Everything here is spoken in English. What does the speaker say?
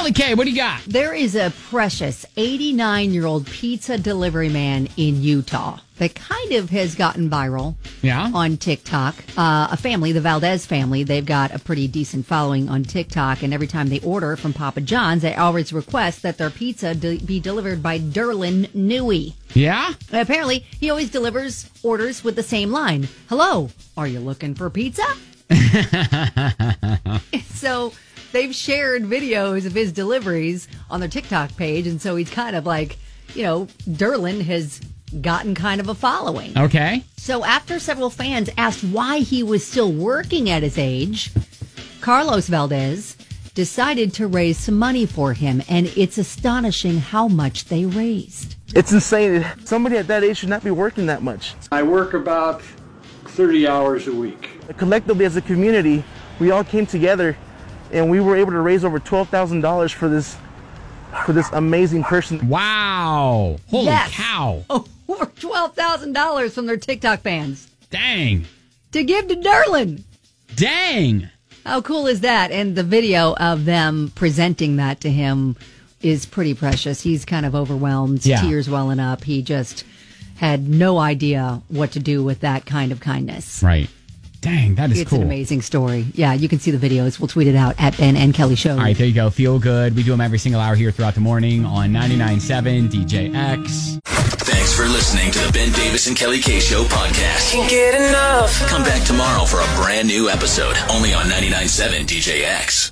Kelly K, what do you got? There is a precious 89-year-old pizza delivery man in Utah that kind of has gotten viral on TikTok. A family, the Valdez family, they've got a pretty decent following on TikTok, and every time they order from Papa John's, they always request that their pizza be delivered by Derlin Newey. Yeah? Apparently, he always delivers orders with the same line. Hello, are you looking for pizza? So they've shared videos of his deliveries on their TikTok page, and so he's kind of like, Derlin has gotten kind of a following. Okay. So after several fans asked why he was still working at his age, Carlos Valdez decided to raise some money for him, and it's astonishing how much they raised. It's insane. Somebody at that age should not be working that much. I work about 30 hours a week. Collectively, as a community, we all came together, and we were able to raise over $12,000 for this amazing person. Wow. Holy cow. Over $12,000 from their TikTok fans. Dang. To give to Derlin. Dang. How cool is that? And the video of them presenting that to him is pretty precious. He's kind of overwhelmed, tears welling up. He just had no idea what to do with that kind of kindness. Right. Dang, that is it's cool. It's an amazing story. Yeah, you can see the videos. We'll tweet it out at Ben and Kelly Show. All right, there you go. Feel good. We do them every single hour here throughout the morning on 99.7 DJX. Thanks for listening to the Ben Davis and Kelly K Show podcast. Can't get enough. Come back tomorrow for a brand new episode only on 99.7 DJX.